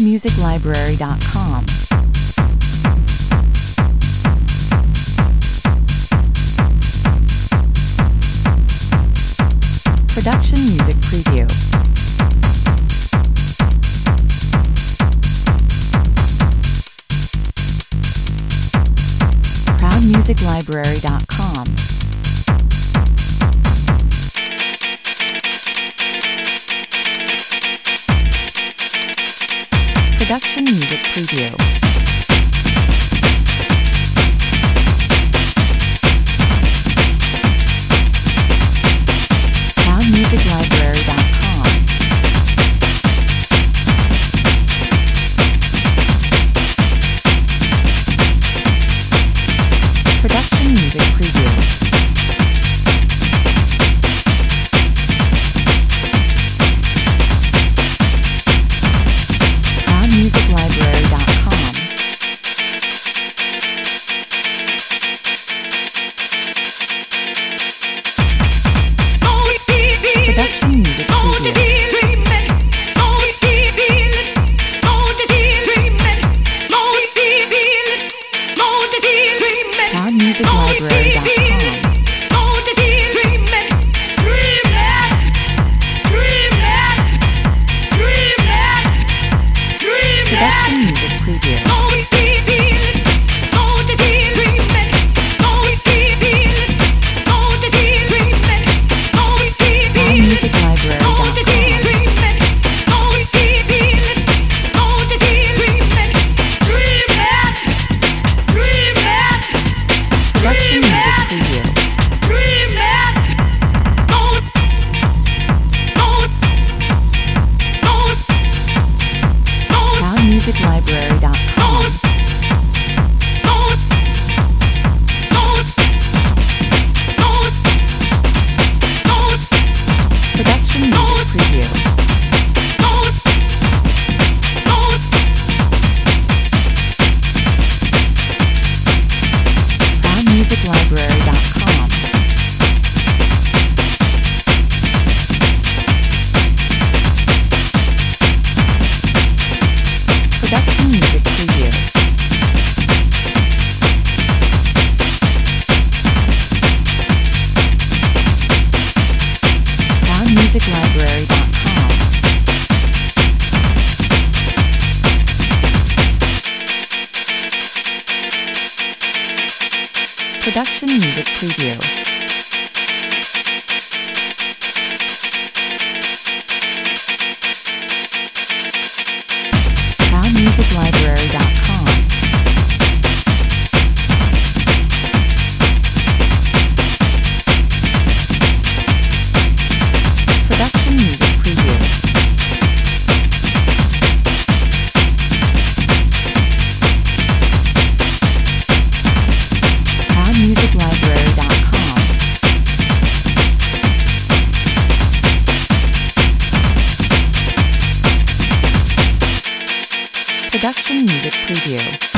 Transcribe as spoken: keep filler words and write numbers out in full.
music library dot com. Production Music Preview. Proud music library dot com. Production Music Preview. Proud music library dot com. Production Music Preview. music library dot com. Production Music Preview. Proud music library dot com. Production Music Preview. Proud music library dot com. Production Music Preview. music library dot com. Production Music Preview. Proud music library dot com. Production Music Preview. Proud music library dot com. Production Music Preview. music library dot com. Production Music Preview. Proud music library dot com. Production Music Preview.